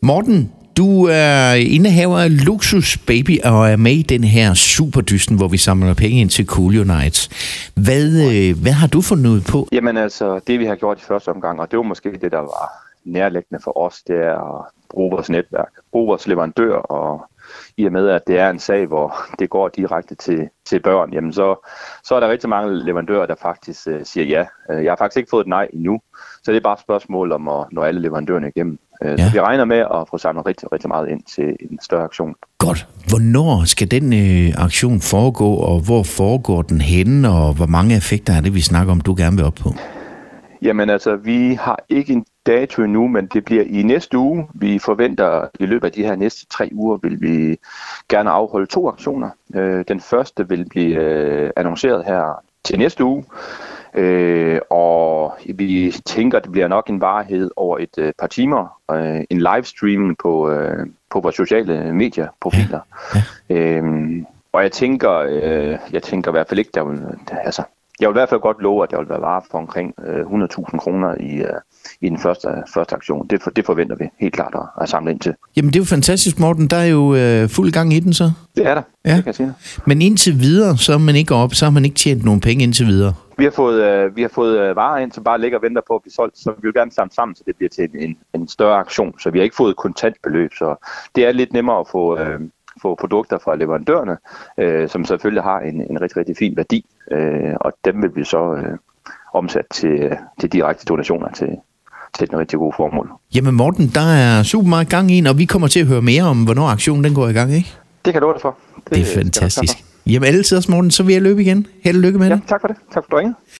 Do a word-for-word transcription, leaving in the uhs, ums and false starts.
Morten, du er indehaver af Luxus Baby og er med i den her superdysten, hvor vi samler penge ind til Coolio Nights. Hvad, øh, hvad har du fundet ud på? Jamen altså, det vi har gjort i første omgang, og det var måske det, der var nærliggende for os, det er at bruge vores netværk, bruge vores leverandør, og i og med, at det er en sag, hvor det går direkte til, til børn, jamen så, så er der rigtig mange leverandører, der faktisk uh, siger ja. Uh, jeg har faktisk ikke fået et nej endnu, så det er bare et spørgsmål om at nå alle leverandørerne igennem. Uh, ja. Så vi regner med at få samlet rigtig, rigtig meget ind til en større aktion. Godt. Hvornår skal den øh, aktion foregå, og hvor foregår den henne, og hvor mange effekter er det, vi snakker om, du gerne vil op på? Jamen altså, vi har ikke en dato endnu, men det bliver i næste uge. Vi forventer i løbet af de her næste tre uger, vil vi gerne afholde to aktioner. Øh, den første vil blive øh, annonceret her til næste uge, øh, og vi tænker, at det bliver nok en varighed over et øh, par timer. Øh, en livestream på, øh, på vores sociale medieprofiler. Ja. Ja. Øh, og jeg tænker, øh, jeg tænker i hvert fald ikke, der vil, altså, jeg vil i hvert fald godt love, at der vil være varer for omkring øh, hundrede tusind kroner i, øh, i den første, første aktion. Det, for, det forventer vi helt klart at, at samle ind til. Jamen det er jo fantastisk, Morten. Der er jo øh, fuld gang i den så. Det er der, ja. Det kan jeg sige. Men indtil videre, så er man ikke op, så har man ikke tjent nogen penge indtil videre. Vi har fået, øh, vi har fået øh, varer ind, som bare ligger og venter på at blive solgt, så vi vil gerne samle sammen, så det bliver til en, en større aktion. Så vi har ikke fået kontantbeløb, så det er lidt nemmere at få... Øh, få produkter fra leverandørerne, øh, som selvfølgelig har en, en rigtig, rigtig fin værdi, øh, og dem vil vi så øh, omsætte til, til direkte donationer til, til den rigtig gode formål. Jamen Morten, der er super meget gang i, og vi kommer til at høre mere om, hvornår aktionen den går i gang, ikke? Det kan du det for. Det, det er fantastisk. Jamen altid også, Morten, så vil jeg løbe igen. Held og lykke med ja, det. Tak for det. Tak for du ringede.